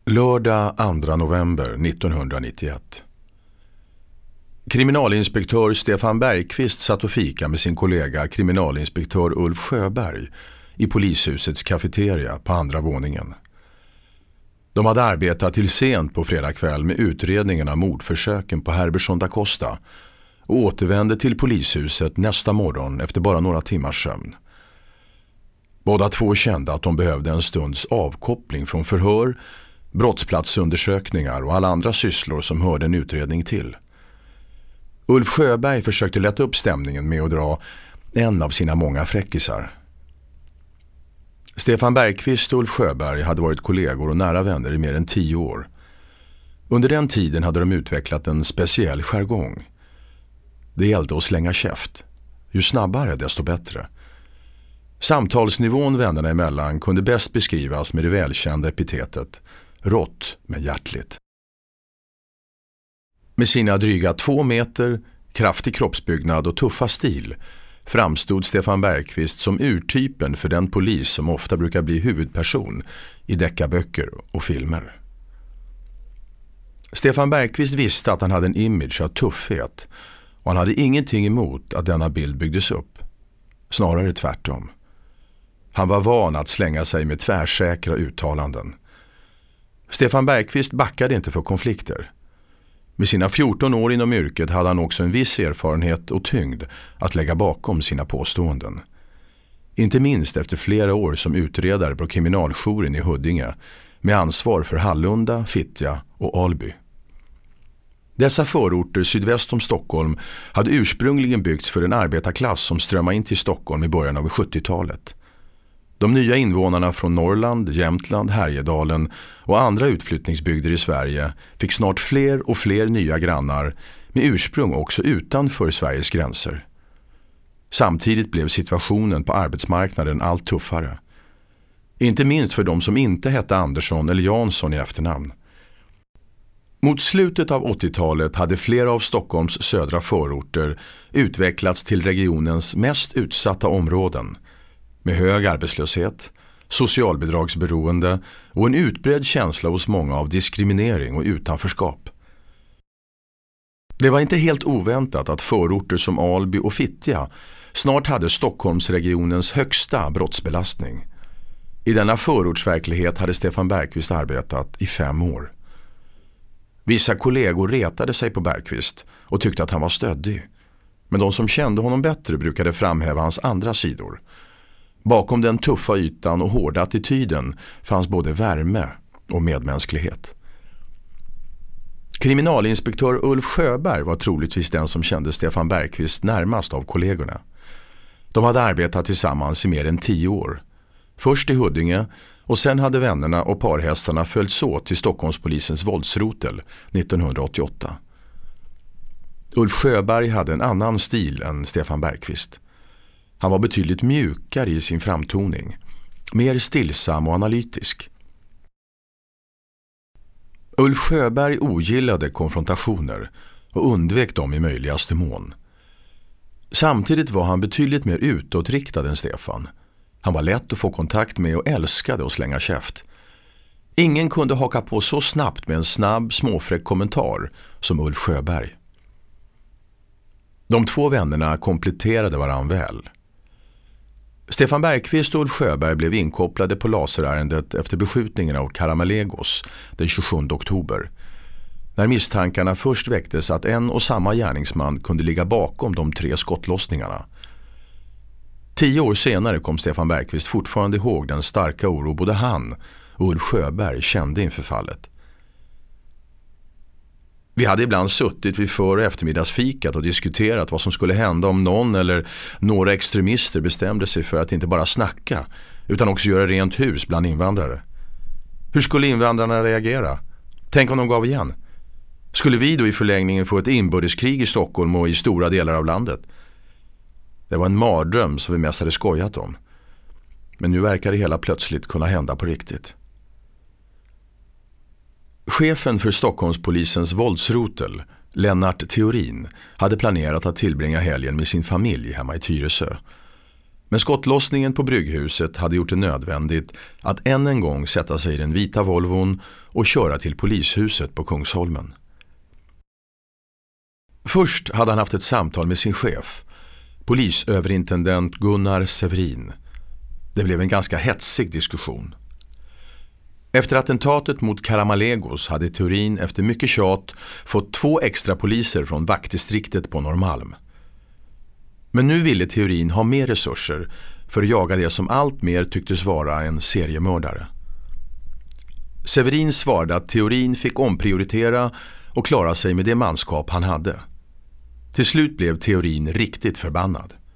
Lördag 2 november 1991. Kriminalinspektör Stefan Bergqvist satt och fika med sin kollega kriminalinspektör Ulf Sjöberg i polishusets kafeteria på andra våningen. De hade arbetat till sent på fredag kväll med utredningen av mordförsöken på Herberson da Costa och återvände till polishuset nästa morgon efter bara några timmars sömn. Båda två kände att de behövde en stunds avkoppling från förhör, brottsplatsundersökningar och alla andra sysslor som hörde en utredning till. Ulf Sjöberg försökte lätta upp stämningen med att dra en av sina många fräckisar. Stefan Bergqvist och Ulf Sjöberg hade varit kollegor och nära vänner i mer än 10 år. Under den tiden hade de utvecklat en speciell jargong. Det gällde att slänga käft. Ju snabbare desto bättre. Samtalsnivån vännerna emellan kunde bäst beskrivas med det välkända epitetet rått men hjärtligt. Med sina dryga 2 meter, kraftig kroppsbyggnad och tuffa stil framstod Stefan Bergqvist som urtypen för den polis som ofta brukar bli huvudperson i deckarböcker och filmer. Stefan Bergqvist visste att han hade en image av tuffhet och han hade ingenting emot att denna bild byggdes upp. Snarare tvärtom. Han var van att slänga sig med tvärsäkra uttalanden. Stefan Bergqvist backade inte för konflikter. Med sina 14 år inom yrket hade han också en viss erfarenhet och tyngd att lägga bakom sina påståenden. Inte minst efter flera år som utredare på kriminaljouren i Huddinge med ansvar för Hallunda, Fittja och Alby. Dessa förorter sydväst om Stockholm hade ursprungligen byggts för en arbetarklass som strömmade in till Stockholm i början av 70-talet. De nya invånarna från Norrland, Jämtland, Härjedalen och andra utflyttningsbygder i Sverige fick snart fler och fler nya grannar med ursprung också utanför Sveriges gränser. Samtidigt blev situationen på arbetsmarknaden allt tuffare. Inte minst för de som inte hette Andersson eller Jansson i efternamn. Mot slutet av 80-talet hade flera av Stockholms södra förorter utvecklats till regionens mest utsatta områden med hög arbetslöshet, socialbidragsberoende och en utbredd känsla hos många av diskriminering och utanförskap. Det var inte helt oväntat att förorter som Alby och Fittja snart hade Stockholmsregionens högsta brottsbelastning. I denna förortsverklighet hade Stefan Bergqvist arbetat i 5 år. Vissa kollegor retade sig på Bergqvist och tyckte att han var stöddig. Men de som kände honom bättre brukade framhäva hans andra sidor. Bakom den tuffa ytan och hårda attityden fanns både värme och medmänsklighet. Kriminalinspektör Ulf Sjöberg var troligtvis den som kände Stefan Bergqvist närmast av kollegorna. De hade arbetat tillsammans i mer än 10 år. Först i Huddinge och sen hade vännerna och parhästarna följts åt till Stockholmspolisens våldsrotel 1988. Ulf Sjöberg hade en annan stil än Stefan Bergqvist. Han var betydligt mjukare i sin framtoning, mer stillsam och analytisk. Ulf Sjöberg ogillade konfrontationer och undvek dem i möjligaste mån. Samtidigt var han betydligt mer utåtriktad än Stefan. Han var lätt att få kontakt med och älskade att slänga käft. Ingen kunde haka på så snabbt med en snabb, småfräck kommentar som Ulf Sjöberg. De 2 vännerna kompletterade varann väl. Stefan Bergqvist och Ulf Sjöberg blev inkopplade på laserärendet efter beskjutningen av Karamellegos den 27 oktober. När misstankarna först väcktes att en och samma gärningsman kunde ligga bakom de 3 skottlossningarna. 10 år senare kom Stefan Bergqvist fortfarande ihåg den starka oro både han och Ulf Sjöberg kände inför fallet. Vi hade ibland suttit vid för- och eftermiddagsfikat och diskuterat vad som skulle hända om någon eller några extremister bestämde sig för att inte bara snacka utan också göra rent hus bland invandrare. Hur skulle invandrarna reagera? Tänk om de gav igen. Skulle vi då i förlängningen få ett inbördeskrig i Stockholm och i stora delar av landet? Det var en mardröm som vi mest hade skojat om. Men nu verkar det hela plötsligt kunna hända på riktigt. Chefen för Stockholmspolisens våldsrotel, Lennart Theorin, hade planerat att tillbringa helgen med sin familj hemma i Tyresö. Men skottlossningen på Brygghuset hade gjort det nödvändigt att än en gång sätta sig i den vita Volvon och köra till polishuset på Kungsholmen. Först hade han haft ett samtal med sin chef, polisöverintendent Gunnar Severin. Det blev en ganska hetsig diskussion. Efter attentatet mot Karamallegos hade Theorin efter mycket tjat fått 2 extra poliser från vaktdistriktet på Norrmalm. Men nu ville Theorin ha mer resurser för att jaga det som allt mer tycktes vara en seriemördare. Severin svarade att Theorin fick omprioritera och klara sig med det manskap han hade. Till slut blev Theorin riktigt förbannad.